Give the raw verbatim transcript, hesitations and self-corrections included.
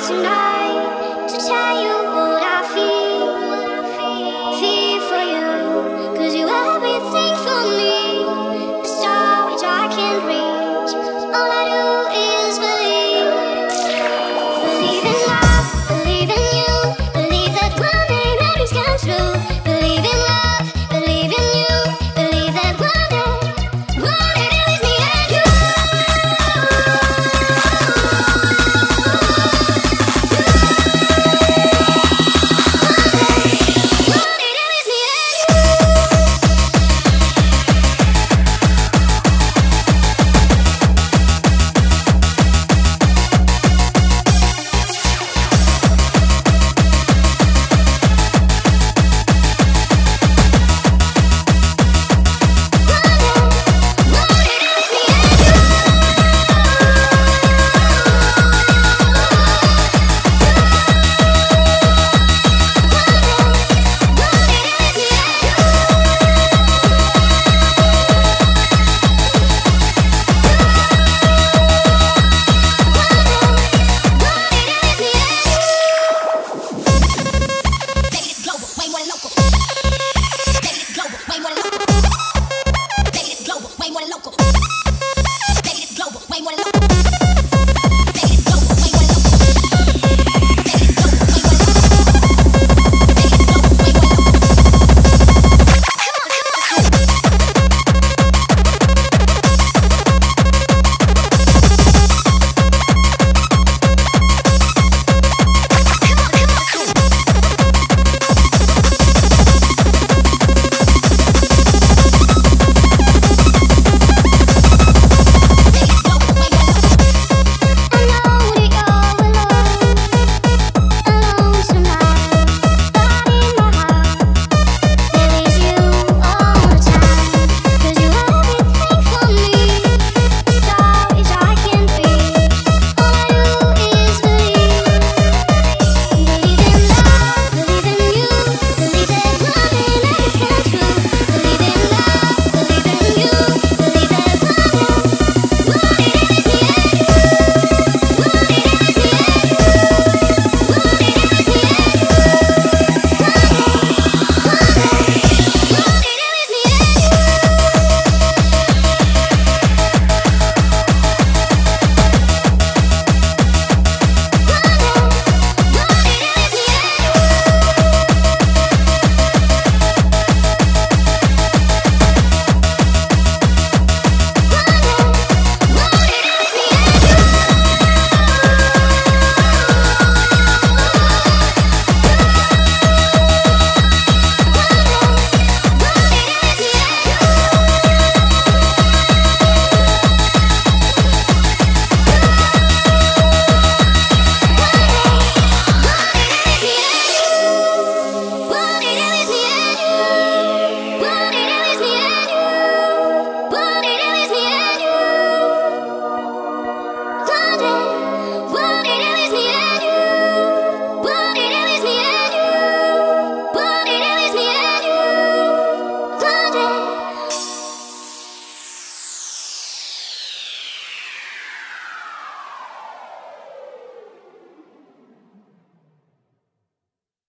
tonight to tell you what I feel, feel for you, 'cause you everything for me, a star which I can't reach. All I do is believe, believe in love, believe in you, believe that one day my dreams come true. Believe in love, believe in you, believe that one day, one day there is me and you. Way more local.